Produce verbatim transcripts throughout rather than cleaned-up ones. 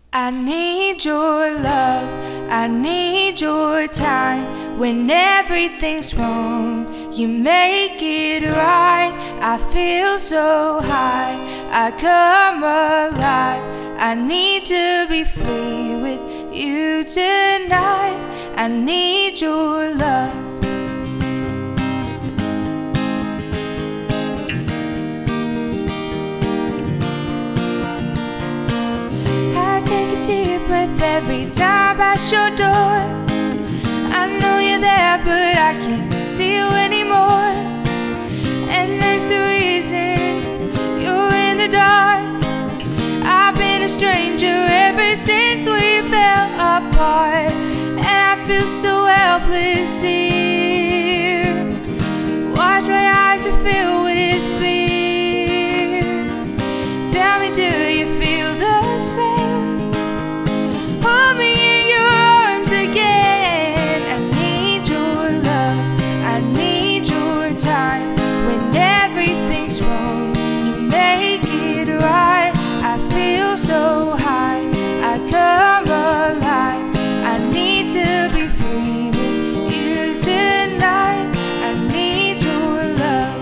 I need your love, I need your time. When everything's wrong, you make it right. I feel so high, I come alive. I need to be free with you tonight. I need your love. Deep breath every time I pass your door. I know you're there, but I can't see you anymore. And that's the reason you're in the dark. I've been a stranger ever since we fell apart, and I feel so helpless here. Watch my eyes are filled with fear. Tell me, do you feel the same? Hold me in your arms again. I need your love, I need your time. When everything's wrong, you make it right. I feel so high, I come alive. I need to be free with you tonight. I need your love.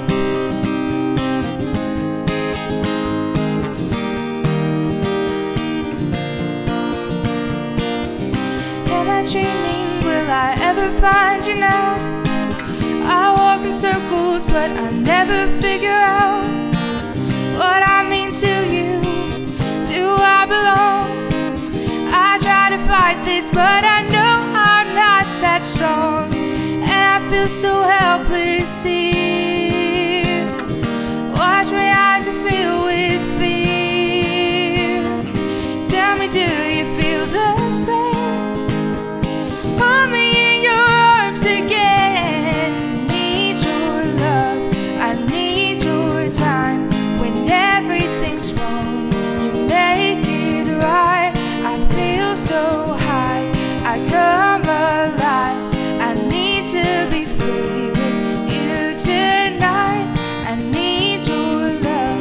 Am I dreaming? Will I ever find you now? I walk in circles, but I never figure out what I mean to you. Do I belong? I try to fight this, but I know I'm not that strong, and I feel so helpless here. Watch my eyes are filled with fear. Tell me, do you feel the same? Hold me in your arms again. I need your love, I need your time. When everything's wrong, you make it right. I feel so high, I come alive. I need to be free with you tonight. I need your love.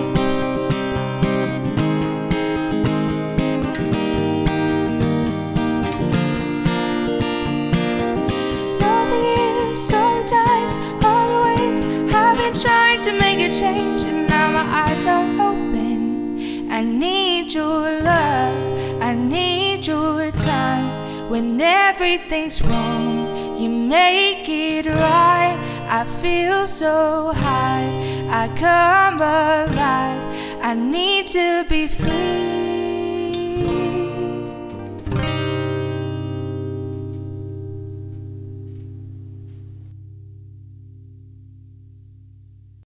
All the years, all the times, all the ways I've been trying to make a change, and now my eyes are open. I need your love, I need your time. When everything's wrong, you make it right. I feel so high, I come alive. I need to be free.